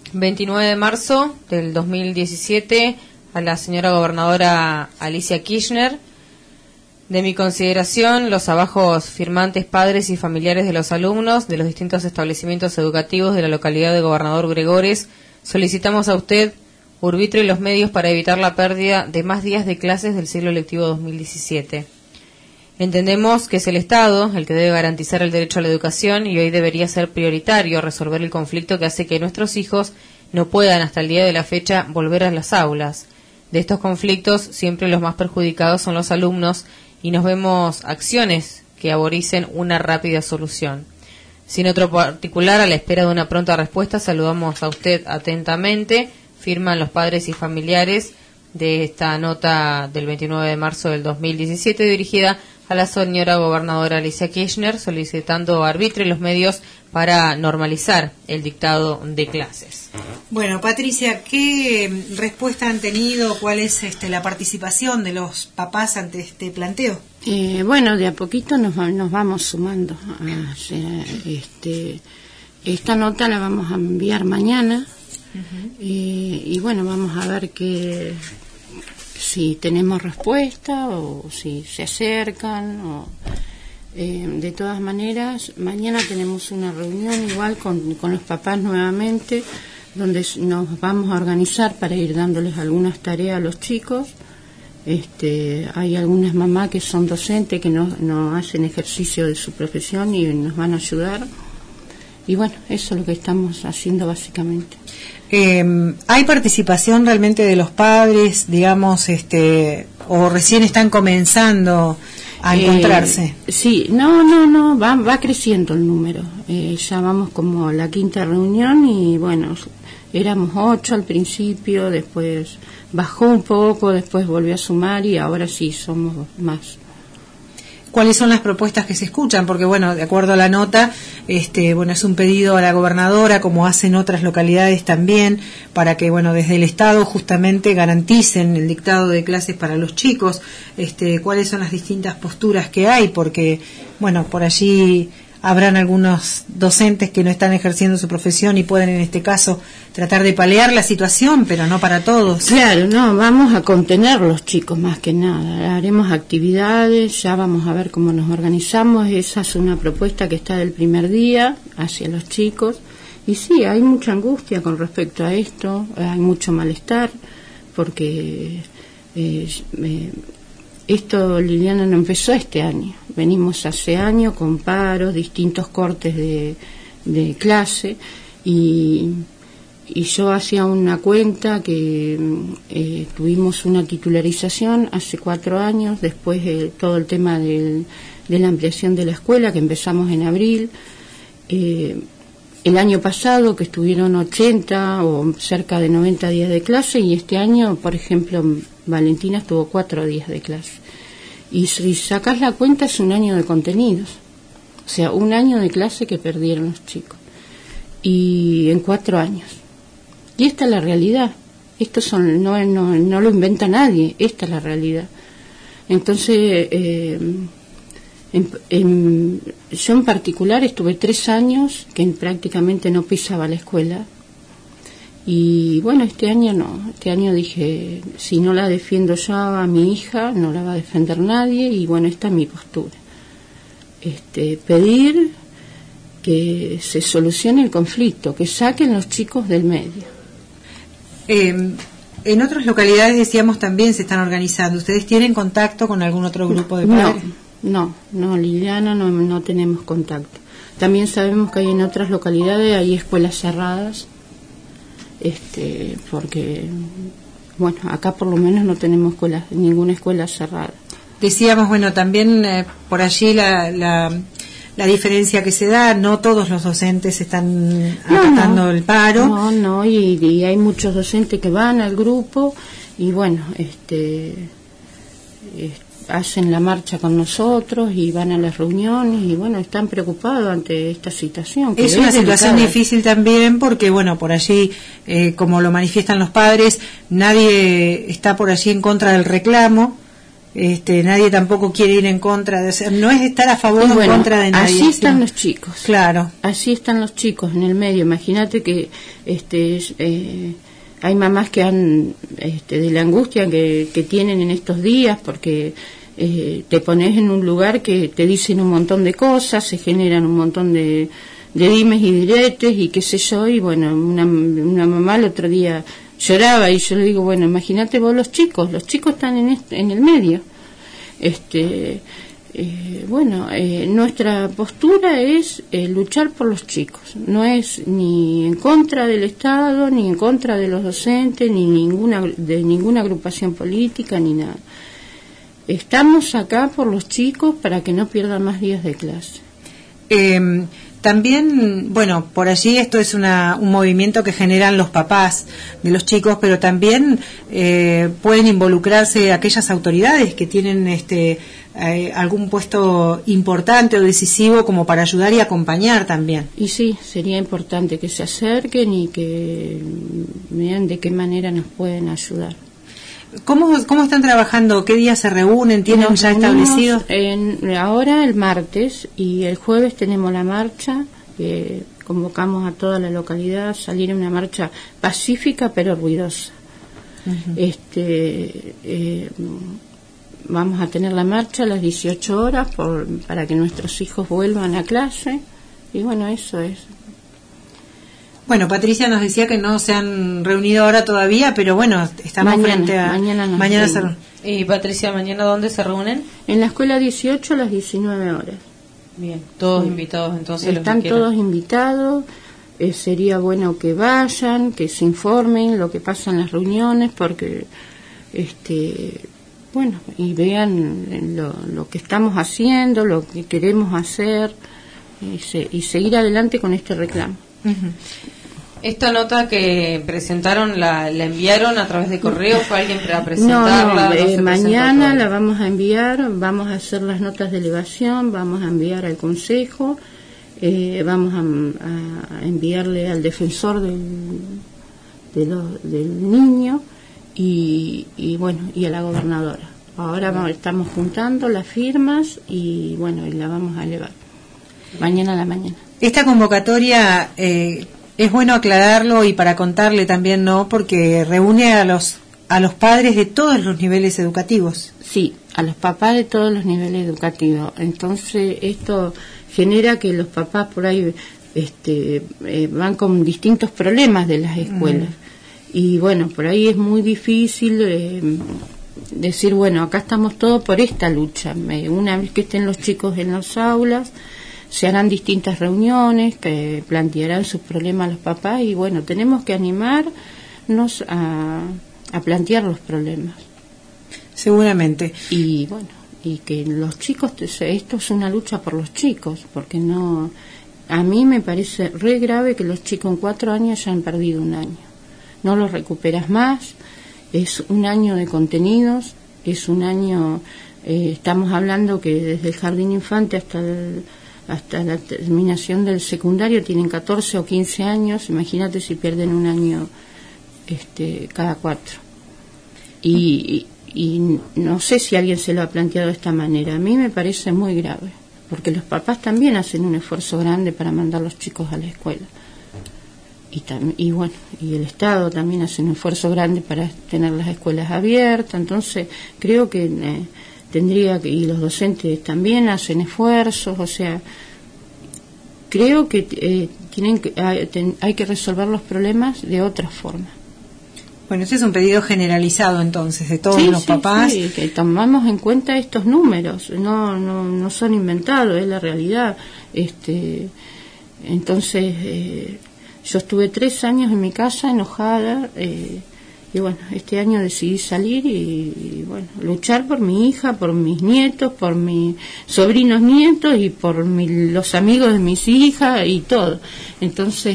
29 de marzo del 2017 a la señora gobernadora Alicia Kirchner. De mi consideración, los abajo firmantes padres y familiares de los alumnos de los distintos establecimientos educativos de la localidad de Gobernador Gregores, solicitamos a usted arbitrio y los medios para evitar la pérdida de más días de clases del ciclo lectivo 2017. Entendemos que es el Estado el que debe garantizar el derecho a la educación y hoy debería ser prioritario resolver el conflicto que hace que nuestros hijos no puedan hasta el día de la fecha volver a las aulas. De estos conflictos siempre los más perjudicados son los alumnos y nos vemos acciones que aboricen una rápida solución. Sin otro particular, a la espera de una pronta respuesta, saludamos a usted atentamente. Firman los padres y familiares de esta nota del 29 de marzo del 2017 dirigida a la señora gobernadora Alicia Kirchner, solicitando arbitrio y los medios para normalizar el dictado de clases. Bueno, Patricia, ¿qué respuesta han tenido? ¿Cuál es la participación de los papás ante este planteo? Bueno, de a poquito nos vamos sumando. Esta nota la vamos a enviar mañana. Y bueno, vamos a ver si tenemos respuesta o si se acercan. De todas maneras, mañana tenemos una reunión igual con los papás nuevamente, donde nos vamos a organizar para ir dándoles algunas tareas a los chicos. Hay algunas mamás que son docentes que no hacen ejercicio de su profesión y nos van a ayudar. Y bueno, eso es lo que estamos haciendo básicamente. ¿Hay participación realmente de los padres, digamos, o recién están comenzando a encontrarse? Sí, no, va creciendo el número. Ya vamos como a la quinta reunión y bueno, éramos 8 al principio, después bajó un poco, después volvió a sumar y ahora sí somos más. ¿Cuáles son las propuestas que se escuchan? Porque, bueno, de acuerdo a la nota, es un pedido a la gobernadora, como hacen otras localidades también, para que, bueno, desde el Estado justamente garanticen el dictado de clases para los chicos. ¿Cuáles son las distintas posturas que hay? Porque, bueno, por allí habrán algunos docentes que no están ejerciendo su profesión y pueden, en este caso, tratar de paliar la situación, pero no para todos. Claro, no, vamos a contener los chicos más que nada. Haremos actividades, ya vamos a ver cómo nos organizamos. Esa es una propuesta que está del primer día hacia los chicos. Y sí, hay mucha angustia con respecto a esto, hay mucho malestar, porque esto, Liliana, no empezó este año. Venimos hace años con paros, distintos cortes de clase y yo hacía una cuenta que tuvimos una titularización hace 4 años, después todo el tema de la ampliación de la escuela que empezamos en abril. El año pasado que estuvieron 80 o cerca de 90 días de clase y este año, por ejemplo, Valentina estuvo 4 días de clase. Y si sacás la cuenta es un año de contenidos, o sea, un año de clase que perdieron los chicos, y en 4 años. Y esta es la realidad, esto no lo inventa nadie, esta es la realidad. Entonces, yo en particular estuve 3 años que prácticamente no pisaba la escuela. Y bueno, este año no, este año dije, si no la defiendo yo a mi hija, no la va a defender nadie, y bueno, esta es mi postura. Pedir que se solucione el conflicto, que saquen los chicos del medio. En otras localidades, decíamos, también se están organizando. ¿Ustedes tienen contacto con algún otro grupo de padres? No, Liliana, no tenemos contacto. También sabemos que hay en otras localidades, hay escuelas cerradas, porque, bueno, acá por lo menos no tenemos ninguna escuela cerrada. Decíamos, bueno, también por allí la diferencia que se da, no todos los docentes están acatando el paro. No, y hay muchos docentes que van al grupo y bueno, hacen la marcha con nosotros y van a las reuniones y bueno, están preocupados ante esta situación. Es una situación difícil también porque bueno, por allí, como lo manifiestan los padres, nadie está por allí en contra del reclamo, nadie tampoco quiere ir en contra de, no es estar a favor o en contra de nadie. Así están los chicos. Claro. Así están los chicos en el medio. Imagínate que hay mamás que han de la angustia que tienen en estos días porque te pones en un lugar que te dicen un montón de cosas, se generan un montón de dimes y diretes y qué sé yo, y bueno, una mamá el otro día lloraba y yo le digo, bueno, imagínate vos los chicos están en el medio. Nuestra postura es luchar por los chicos, no es ni en contra del Estado, ni en contra de los docentes, ni de ninguna agrupación política, ni nada. Estamos acá por los chicos para que no pierdan más días de clase. También, bueno, por allí esto es un movimiento que generan los papás de los chicos, pero también pueden involucrarse aquellas autoridades que tienen algún puesto importante o decisivo como para ayudar y acompañar también. Y sí, sería importante que se acerquen y que vean de qué manera nos pueden ayudar. ¿Cómo están trabajando? ¿Qué días se reúnen? ¿Tienen ya establecido? Ahora el martes y el jueves tenemos la marcha, que convocamos a toda la localidad a salir a una marcha pacífica pero ruidosa. Uh-huh. Vamos a tener la marcha a las 18 horas para que nuestros hijos vuelvan a clase y bueno, eso es. Bueno, Patricia nos decía que no se han reunido ahora todavía, pero bueno, estamos frente a... Mañana se reúnen. Y Patricia, ¿mañana dónde se reúnen? En la escuela 18 a las 19 horas. Bien, todos invitados entonces. Están todos invitados, sería bueno que vayan, que se informen lo que pasa en las reuniones, porque, y vean lo que estamos haciendo, lo que queremos hacer, y seguir adelante con este reclamo. Uh-huh. Esta nota que presentaron, ¿la enviaron a través de correo? ¿Fue alguien para presentarla? No, mañana la vamos a enviar, vamos a hacer las notas de elevación, vamos a enviar al consejo, vamos a enviarle al defensor del niño y a la gobernadora. Ahora estamos juntando las firmas y la vamos a elevar mañana a la mañana. Esta convocatoria es bueno aclararlo y para contarle también, ¿no? Porque reúne a los padres de todos los niveles educativos. Sí, a los papás de todos los niveles educativos. Entonces esto genera que los papás por ahí van con distintos problemas de las escuelas. Y bueno, por ahí es muy difícil decir, bueno, acá estamos todos por esta lucha. Una vez que estén los chicos en las aulas, se harán distintas reuniones que plantearán sus problemas a los papás y bueno, tenemos que animarnos a plantear los problemas. Seguramente. Y bueno, y que los chicos, esto es una lucha por los chicos, porque no, a mí me parece re grave que los chicos en 4 años ya han perdido un año. No los recuperas más, es un año de contenidos, es un año, estamos hablando que desde el jardín infante hasta la terminación del secundario tienen 14 o 15 años, imagínate si pierden un año cada 4. Y no sé si alguien se lo ha planteado de esta manera. A mí me parece muy grave, porque los papás también hacen un esfuerzo grande para mandar a los chicos a la escuela. Y el Estado también hace un esfuerzo grande para tener las escuelas abiertas. Entonces creo que y los docentes también hacen esfuerzos, o sea, creo que hay que resolver los problemas de otra forma. Bueno, ese es un pedido generalizado entonces de todos los papás. Sí, que tomamos en cuenta estos números, no son inventados, es la realidad. Entonces, yo estuve 3 años en mi casa enojada. Y bueno, este año decidí salir y luchar por mi hija, por mis nietos, por mis sobrinos nietos y por los amigos de mis hijas y todo. Entonces,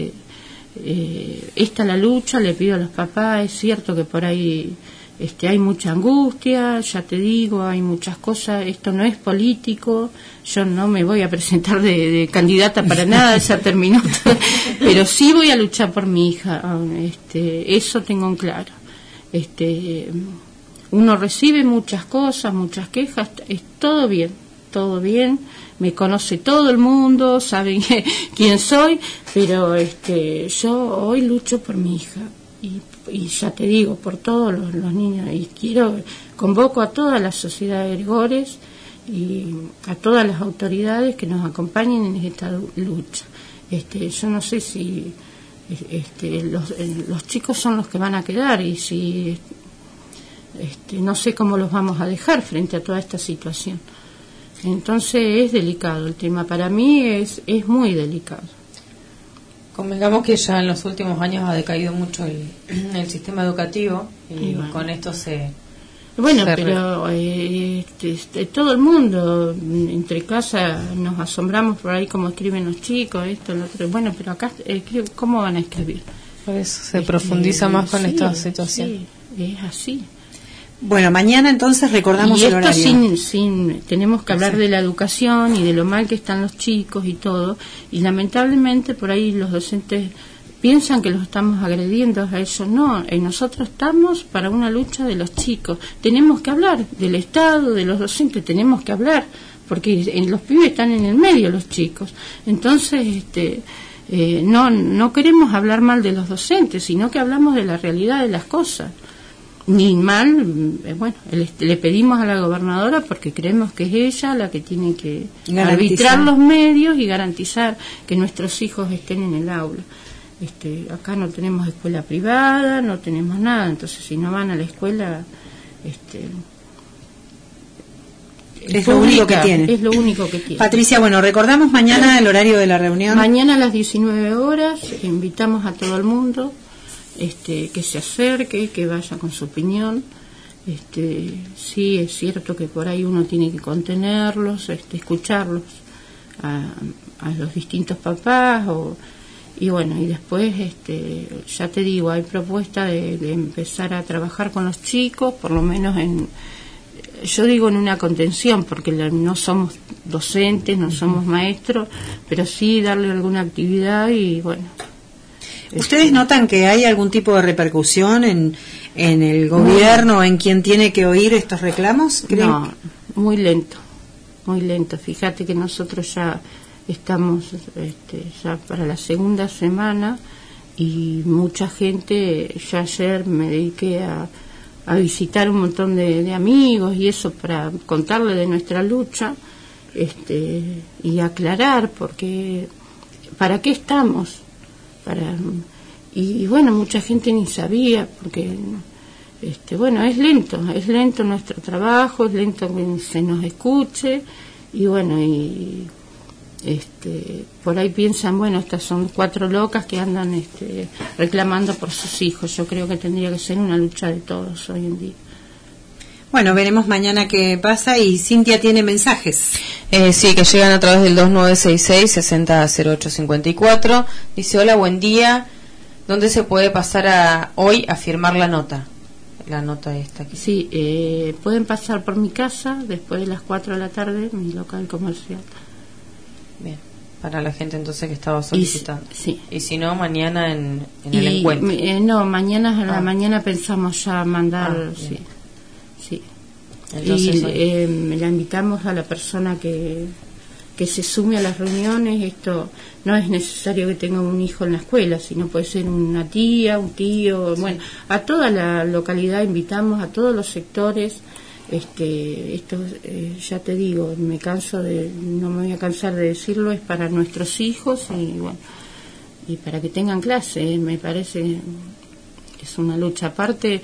esta la lucha, le pido a los papás, es cierto que por ahí hay mucha angustia, ya te digo, hay muchas cosas, esto no es político, yo no me voy a presentar de candidata para nada, ya terminó, pero sí voy a luchar por mi hija, eso tengo en claro. uno recibe muchas cosas, muchas quejas, es todo bien, me conoce todo el mundo, saben quién soy, pero yo hoy lucho por mi hija y ya te digo, por todos los niños, y convoco a toda la sociedad de Gregores y a todas las autoridades que nos acompañen en esta lucha. Yo no sé si los chicos son los que van a quedar, y si no sé cómo los vamos a dejar frente a toda esta situación. Entonces es delicado el tema, para mí es muy delicado. Convengamos que ya en los últimos años ha decaído mucho el sistema educativo, y bueno, con esto pero todo el mundo entre casa nos asombramos por ahí como escriben los chicos, esto, lo otro. Bueno, pero acá ¿cómo van a escribir? Por eso se profundiza más con esta situación. Sí, es así. Bueno, mañana entonces recordamos y el horario. Tenemos que hablar de la educación y de lo mal que están los chicos y todo, y lamentablemente por ahí los docentes piensan que los estamos agrediendo a ellos. No, nosotros estamos para una lucha de los chicos. Tenemos que hablar del Estado, de los docentes, tenemos que hablar, porque los pibes están en el medio, los chicos. Entonces, no queremos hablar mal de los docentes, sino que hablamos de la realidad de las cosas. Ni mal, le pedimos a la gobernadora porque creemos que es ella la que tiene que arbitrar los medios y garantizar que nuestros hijos estén en el aula. Acá no tenemos escuela privada, no tenemos nada, entonces si no van a la escuela, es lo único que tienen. Es lo único que tienen. Patricia, bueno, recordamos mañana el horario de la reunión. Mañana a las 19 horas, invitamos a todo el mundo que se acerque, que vaya con su opinión. Sí, es cierto que por ahí uno tiene que contenerlos, escucharlos a los distintos papás, y después ya te digo, hay propuesta de empezar a trabajar con los chicos, por lo menos en una contención, porque no somos docentes, no somos maestros, pero sí darle alguna actividad y bueno. ¿Ustedes notan que hay algún tipo de repercusión en el gobierno, en quien tiene que oír estos reclamos? ¿Creen? No, muy lento. Fíjate que nosotros ya estamos ya para la segunda semana y mucha gente, ya ayer me dediqué a visitar un montón de amigos y eso para contarle de nuestra lucha y aclarar porque ¿para qué estamos? Y mucha gente ni sabía porque es lento nuestro trabajo, es lento que se nos escuche y por ahí piensan, estas son 4 locas que andan reclamando por sus hijos. Yo creo que tendría que ser una lucha de todos hoy en día. Bueno, veremos mañana qué pasa. Y Cintia tiene mensajes. Sí, que llegan a través del 2966-600854. Dice, hola, buen día. ¿Dónde se puede pasar hoy a firmar la nota? La nota esta. Sí, pueden pasar por mi casa después de las 4 de la tarde, mi local comercial. Bien, para la gente entonces que estaba solicitando. Sí. Y si no, mañana en el encuentro. No, mañana a la mañana pensamos ya mandar, sí. Entonces, la invitamos a la persona que se sume a las reuniones. Esto no es necesario que tenga un hijo en la escuela, sino puede ser una tía, un tío. Sí. A toda la localidad invitamos, a todos los sectores. Esto ya te digo, no me voy a cansar de decirlo, es para nuestros hijos y para que tengan clase. Me parece que es una lucha aparte.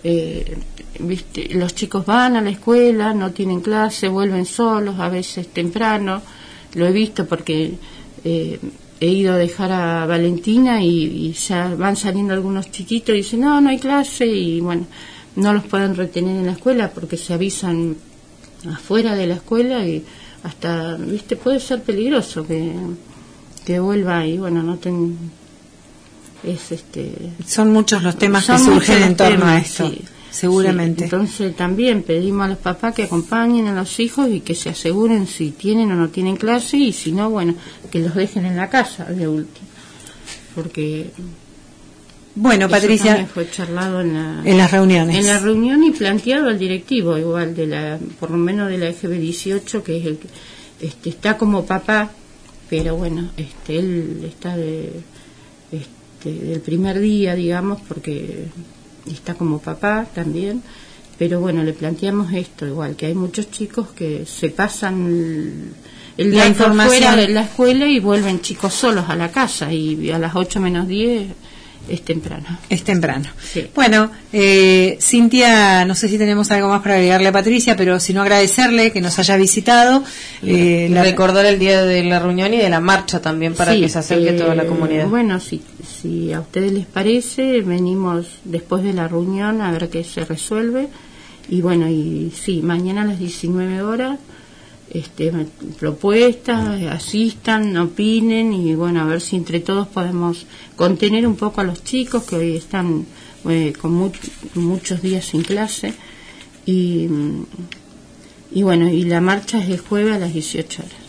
Los chicos van a la escuela, no tienen clase, vuelven solos, a veces temprano. Lo he visto porque he ido a dejar a Valentina y ya van saliendo algunos chiquitos y dicen no hay clase y no los pueden retener en la escuela porque se avisan afuera de la escuela y hasta puede ser peligroso que vuelva y son muchos los temas que surgen en torno a esto. Sí. Seguramente. Sí, entonces también pedimos a los papás que acompañen a los hijos y que se aseguren si tienen o no tienen clase y si no, que los dejen en la casa de último. Porque Bueno, Eso Patricia, también fue charlado en las reuniones. En la reunión y planteado al directivo, igual por lo menos de la EGB 18, que es el que está como papá, pero bueno, él está del primer día, digamos, porque está como papá también. Pero bueno, le planteamos esto, igual que hay muchos chicos que se pasan el día fuera de la escuela y vuelven chicos solos a la casa, y a las 8 menos 10 es temprano. Es temprano. Sí. Bueno, Cintia, no sé si tenemos algo más para agregarle a Patricia, pero si no, agradecerle que nos haya visitado. Recordar el día de la reunión y de la marcha también, para que se acerque toda la comunidad. Bueno, si a ustedes les parece, venimos después de la reunión a ver qué se resuelve. Y bueno, y sí, mañana a las 19 horas, propuestas, asistan, opinen, y bueno, a ver si entre todos podemos contener un poco a los chicos que hoy están con muchos días sin clase. Y bueno, y la marcha es el jueves a las 18 horas.